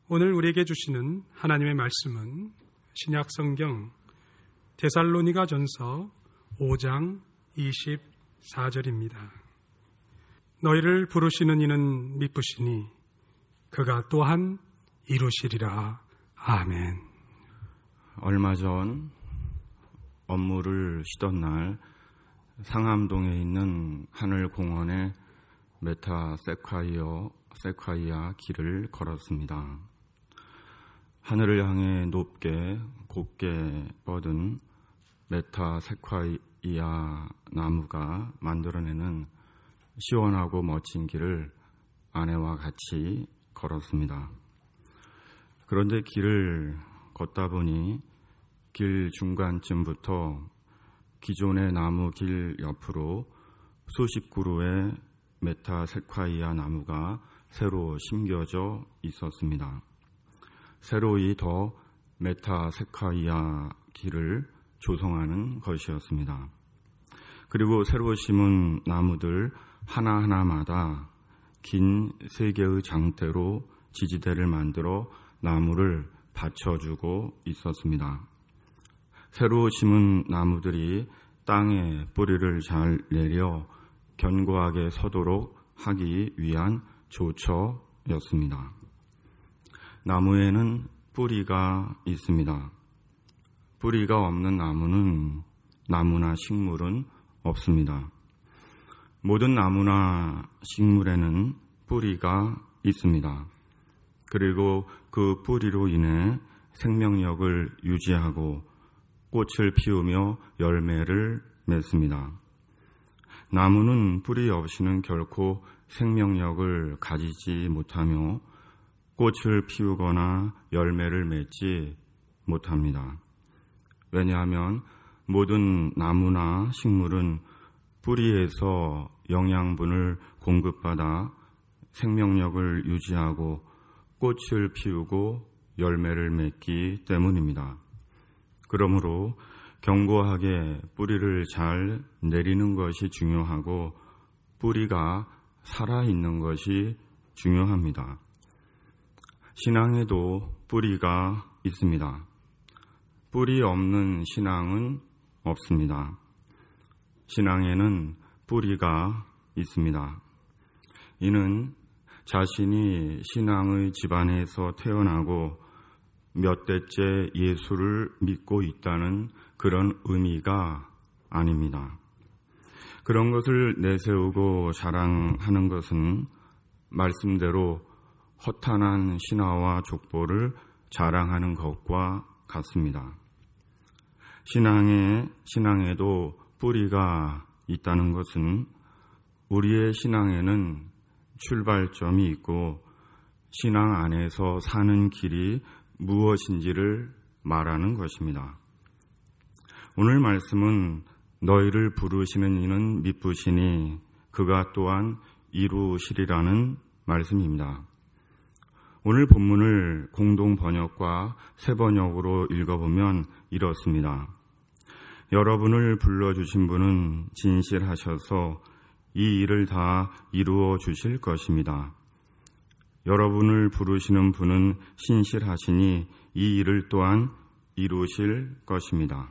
오늘 우리에게 주시는 하나님의 말씀은 신약성경 데살로니가전서 5장 24절입니다. 너희를 부르시는 이는 미쁘시니 그가 또한 이루시리라. 아멘. 얼마 전 업무를 쉬던 날 상암동에 있는 하늘공원의 메타 세콰이아 길을 걸었습니다. 하늘을 향해 높게 곱게 뻗은 메타 세콰이아 나무가 만들어내는 시원하고 멋진 길을 아내와 같이 걸었습니다. 그런데 길을 걷다 보니 길 중간쯤부터 기존의 나무 길 옆으로 수십 그루의 메타 세콰이아 나무가 새로 심겨져 있었습니다. 새로이 더 메타 세콰이아 길을 조성하는 것이었습니다. 그리고 새로 심은 나무들 하나하나마다 긴 3개의 장대로 지지대를 만들어 나무를 받쳐주고 있었습니다. 새로 심은 나무들이 땅에 뿌리를 잘 내려 견고하게 서도록 하기 위한 조처였습니다. 나무에는 뿌리가 있습니다. 뿌리가 없는 나무나 식물은 없습니다. 모든 나무나 식물에는 뿌리가 있습니다. 그리고 그 뿌리로 인해 생명력을 유지하고 꽃을 피우며 열매를 맺습니다. 나무는 뿌리 없이는 결코 생명력을 가지지 못하며 꽃을 피우거나 열매를 맺지 못합니다. 왜냐하면 모든 나무나 식물은 뿌리에서 영양분을 공급받아 생명력을 유지하고 꽃을 피우고 열매를 맺기 때문입니다. 그러므로 견고하게 뿌리를 잘 내리는 것이 중요하고 뿌리가 살아있는 것이 중요합니다. 신앙에도 뿌리가 있습니다. 뿌리 없는 신앙은 없습니다. 신앙에는 뿌리가 있습니다. 이는 자신이 신앙의 집안에서 태어나고 몇 대째 예수를 믿고 있다는 그런 의미가 아닙니다. 그런 것을 내세우고 자랑하는 것은 말씀대로 허탄한 신화와 족보를 자랑하는 것과 같습니다. 신앙에도 뿌리가 있다는 것은 우리의 신앙에는 출발점이 있고 신앙 안에서 사는 길이 무엇인지를 말하는 것입니다. 오늘 말씀은 너희를 부르시는 이는 미쁘시니 그가 또한 이루시리라는 말씀입니다. 오늘 본문을 공동 번역과 새 번역으로 읽어보면 이렇습니다. 여러분을 불러주신 분은 진실하셔서 이 일을 다 이루어 주실 것입니다. 여러분을 부르시는 분은 신실하시니 이 일을 또한 이루실 것입니다.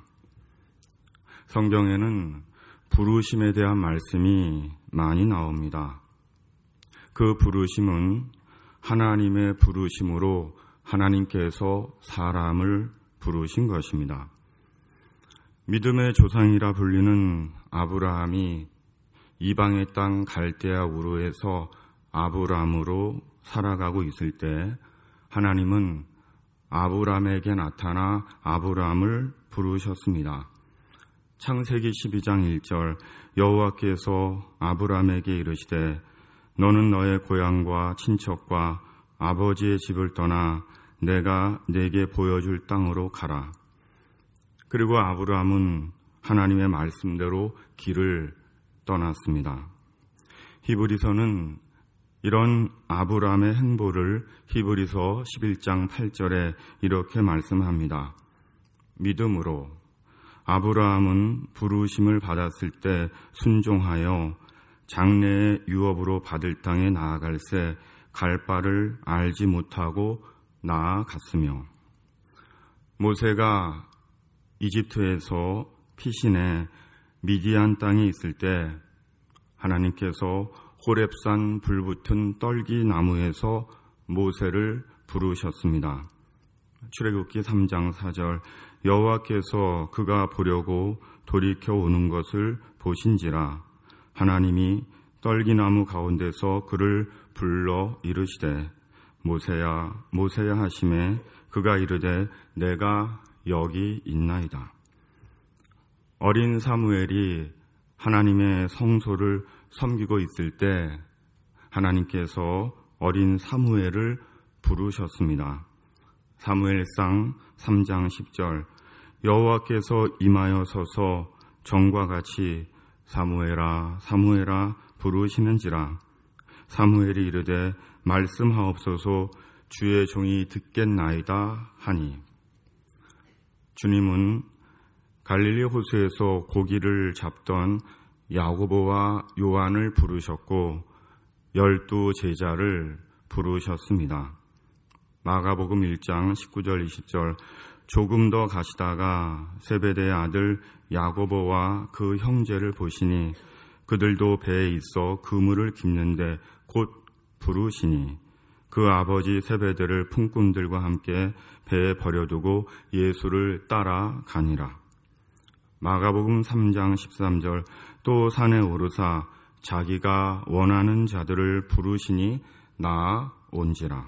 성경에는 부르심에 대한 말씀이 많이 나옵니다. 그 부르심은 하나님의 부르심으로 하나님께서 사람을 부르신 것입니다. 믿음의 조상이라 불리는 아브라함이 이방의 땅 갈대아 우르에서 아브람으로 살아가고 있을 때 하나님은 아브람에게 나타나 아브람을 부르셨습니다. 창세기 12장 1절 여호와께서 아브람에게 이르시되 너는 너의 고향과 친척과 아버지의 집을 떠나 내가 네게 보여줄 땅으로 가라. 그리고 아브람은 하나님의 말씀대로 길을 떠났습니다. 히브리서는 이런 아브람의 행보를 히브리서 11장 8절에 이렇게 말씀합니다. 믿음으로 아브라함은 부르심을 받았을 때 순종하여 장래의 유업으로 받을 땅에 나아갈새 갈 바를 알지 못하고 나아갔으며 모세가 이집트에서 피신해 미디안 땅에 있을 때 하나님께서 호렙산 불붙은 떨기 나무에서 모세를 부르셨습니다. 출애굽기 3장 4절 여호와께서 그가 보려고 돌이켜 오는 것을 보신지라 하나님이 떨기나무 가운데서 그를 불러 이르시되 모세야 모세야 하시매 그가 이르되 내가 여기 있나이다. 어린 사무엘이 하나님의 성소를 섬기고 있을 때 하나님께서 어린 사무엘을 부르셨습니다. 사무엘상 3장 10절 여호와께서 임하여 서서 전과 같이 사무엘아 사무엘아 부르시는지라 사무엘이 이르되 말씀하옵소서 주의 종이 듣겠나이다 하니 주님은 갈릴리 호수에서 고기를 잡던 야고보와 요한을 부르셨고 12 제자를 부르셨습니다. 마가복음 1장 19절 20절 조금 더 가시다가 세베대의 아들 야고보와 그 형제를 보시니 그들도 배에 있어 그물을 깁는데 곧 부르시니 그 아버지 세베대를 품꾼들과 함께 배에 버려두고 예수를 따라가니라. 마가복음 3장 13절 또 산에 오르사 자기가 원하는 자들을 부르시니 나아온지라.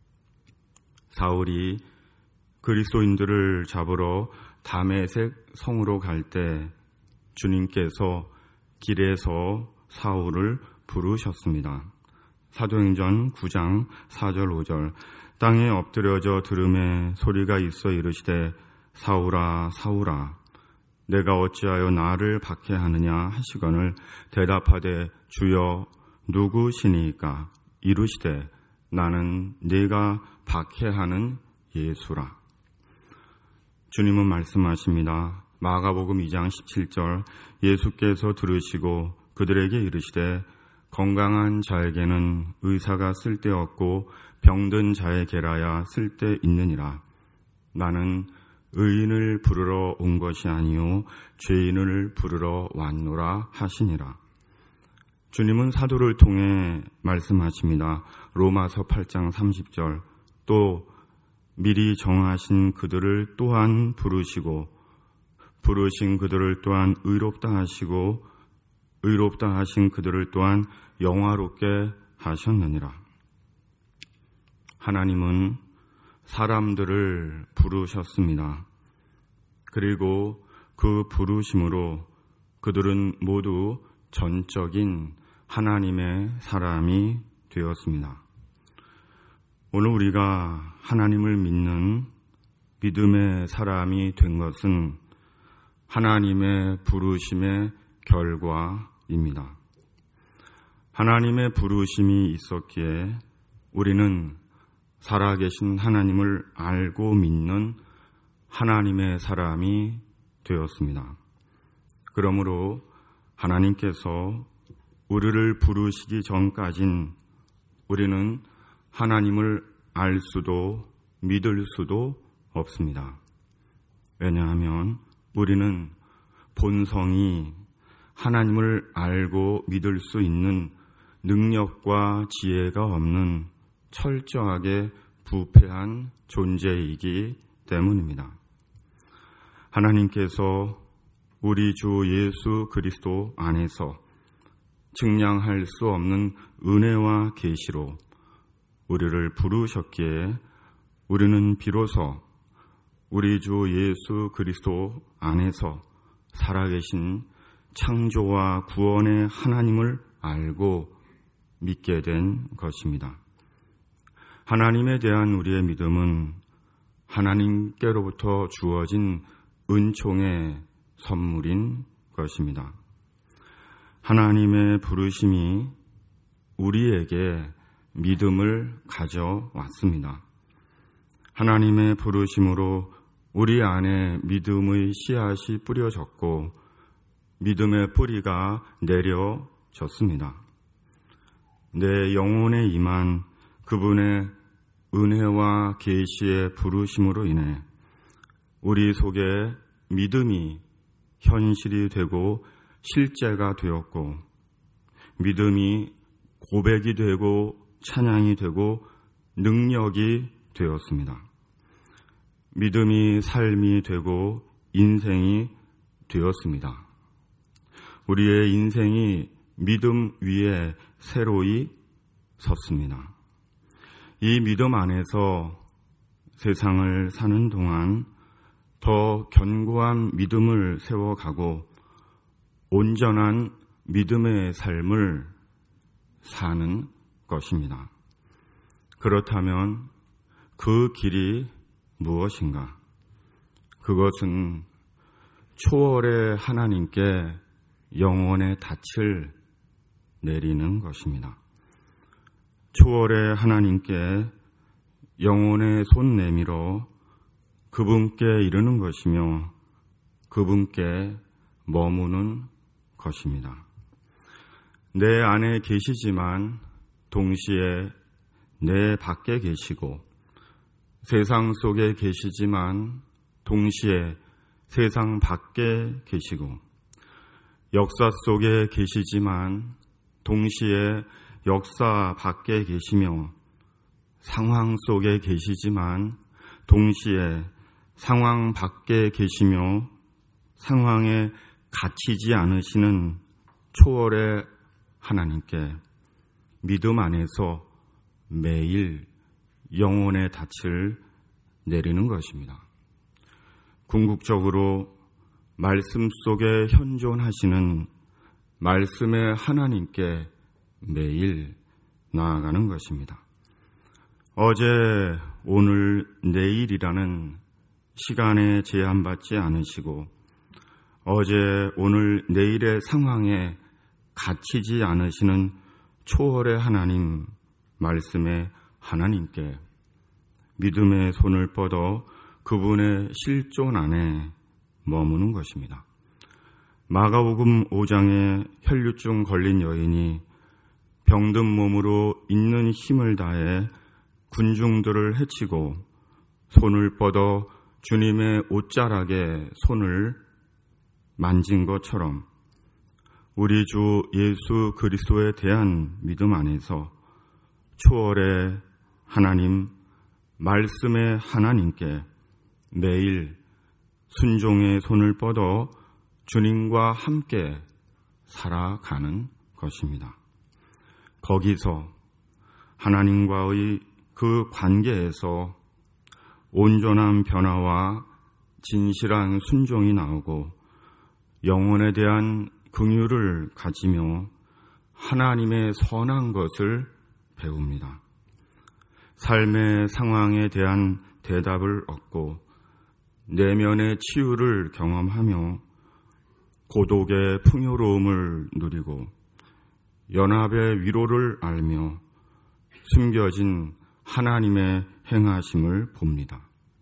사울이 그리스도인들을 잡으러 다메섹 성으로 갈 때 주님께서 길에서 사울을 부르셨습니다. 사도행전 9장 4절 5절 땅에 엎드려져 들음에 소리가 있어 이르시되 사울아 사울아 내가 어찌하여 나를 박해하느냐 하시거늘 대답하되 주여 누구시니까 이르시되 나는 네가 박해하는 예수라. 주님은 말씀하십니다. 마가복음 2장 17절 예수께서 들으시고 그들에게 이르시되 건강한 자에게는 의사가 쓸데없고 병든 자에게라야 쓸데있느니라. 나는 의인을 부르러 온 것이 아니요 죄인을 부르러 왔노라 하시니라. 주님은 사도를 통해 말씀하십니다. 로마서 8장 30절 또 미리 정하신 그들을 또한 부르시고 부르신 그들을 또한 의롭다 하시고 의롭다 하신 그들을 또한 영화롭게 하셨느니라. 하나님은 사람들을 부르셨습니다. 그리고 그 부르심으로 그들은 모두 전적인 하나님의 사람이 되었습니다. 오늘 우리가 하나님을 믿는 믿음의 사람이 된 것은 하나님의 부르심의 결과입니다. 하나님의 부르심이 있었기에 우리는 살아계신 하나님을 알고 믿는 하나님의 사람이 되었습니다. 그러므로 하나님께서 우리를 부르시기 전까진 우리는 하나님을 알 수도 믿을 수도 없습니다. 왜냐하면 우리는 본성이 하나님을 알고 믿을 수 있는 능력과 지혜가 없는 철저하게 부패한 존재이기 때문입니다. 하나님께서 우리 주 예수 그리스도 안에서 측량할 수 없는 은혜와 계시로 우리를 부르셨기에 우리는 비로소 우리 주 예수 그리스도 안에서 살아계신 창조와 구원의 하나님을 알고 믿게 된 것입니다. 하나님에 대한 우리의 믿음은 하나님께로부터 주어진 은총의 선물인 것입니다. 하나님의 부르심이 우리에게 믿음을 가져왔습니다. 하나님의 부르심으로 우리 안에 믿음의 씨앗이 뿌려졌고 믿음의 뿌리가 내려졌습니다. 내 영혼에 임한 그분의 은혜와 계시의 부르심으로 인해 우리 속에 믿음이 현실이 되고 실제가 되었고, 믿음이 고백이 되고 찬양이 되고 능력이 되었습니다. 믿음이 삶이 되고 인생이 되었습니다. 우리의 인생이 믿음 위에 새로이 섰습니다. 이 믿음 안에서 세상을 사는 동안 더 견고한 믿음을 세워가고 온전한 믿음의 삶을 사는 것입니다. 그렇다면 그 길이 무엇인가? 그것은 초월의 하나님께 영혼의 닻을 내리는 것입니다. 초월의 하나님께 영혼의 손 내밀어 그분께 이르는 것이며 그분께 머무는 것입니다. 내 안에 계시지만 동시에 내 밖에 계시고, 세상 속에 계시지만 동시에 세상 밖에 계시고, 역사 속에 계시지만 동시에 역사 밖에 계시며, 상황 속에 계시지만 동시에 상황 밖에 계시며 상황에 갇히지 않으시는 초월의 하나님께 믿음 안에서 매일 영혼의 닻을 내리는 것입니다. 궁극적으로 말씀 속에 현존하시는 말씀의 하나님께 매일 나아가는 것입니다. 어제, 오늘, 내일이라는 시간에 제한받지 않으시고, 어제, 오늘, 내일의 상황에 갇히지 않으시는 초월의 하나님, 말씀의 하나님께 믿음의 손을 뻗어 그분의 실존 안에 머무는 것입니다. 마가복음 5장에 혈류증 걸린 여인이 병든 몸으로 있는 힘을 다해 군중들을 해치고 손을 뻗어 주님의 옷자락에 손을 만진 것처럼 우리 주 예수 그리스도에 대한 믿음 안에서 초월의 하나님, 말씀의 하나님께 매일 순종의 손을 뻗어 주님과 함께 살아가는 것입니다. 거기서 하나님과의 그 관계에서 온전한 변화와 진실한 순종이 나오고 영혼에 대한 긍휼을 가지며 하나님의 선한 것을 배웁니다. 삶의 상황에 대한 대답을 얻고 내면의 치유를 경험하며 고독의 풍요로움을 누리고 연합의 위로를 알며 숨겨진 하나님의 행하심을 봅니다.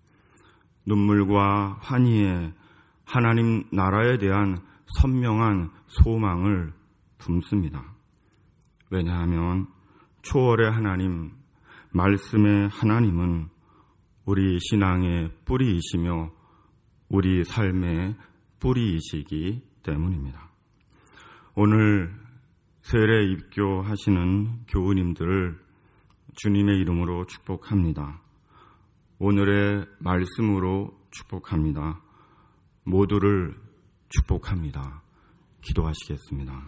눈물과 환희에 하나님 나라에 대한 선명한 소망을 품습니다. 왜냐하면 초월의 하나님, 말씀의 하나님은 우리 신앙의 뿌리이시며 우리 삶의 뿌리이시기 때문입니다. 오늘 세례 입교하시는 교우님들을 주님의 이름으로 축복합니다. 오늘의 말씀으로 축복합니다. 모두를 축복합니다. 기도하시겠습니다.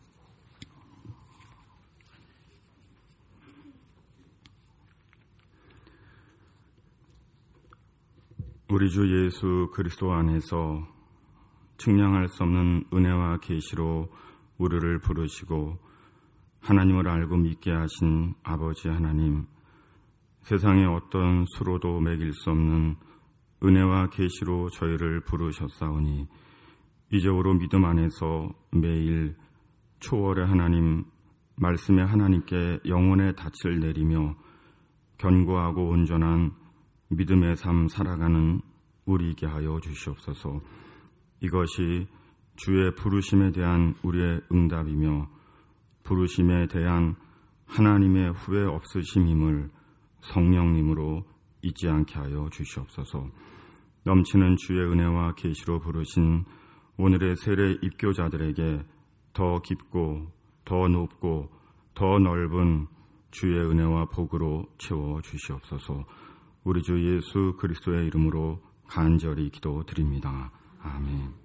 우리 주 예수 그리스도 안에서 측량할 수 없는 은혜와 계시로 우리를 부르시고 하나님을 알고 믿게 하신 아버지 하나님, 세상의 어떤 수로도 매길 수 없는 은혜와 계시로 저희를 부르셨사오니 이적으로 믿음 안에서 매일 초월의 하나님, 말씀의 하나님께 영혼의 닻을 내리며 견고하고 온전한 믿음의 삶 살아가는 우리에게 하여 주시옵소서. 이것이 주의 부르심에 대한 우리의 응답이며 부르심에 대한 하나님의 후회 없으심임을 성령님으로 잊지 않게 하여 주시옵소서. 넘치는 주의 은혜와 계시로 부르신 오늘의 세례 입교자들에게 더 깊고 더 높고 더 넓은 주의 은혜와 복으로 채워 주시옵소서. 우리 주 예수 그리스도의 이름으로 간절히 기도드립니다. 아멘.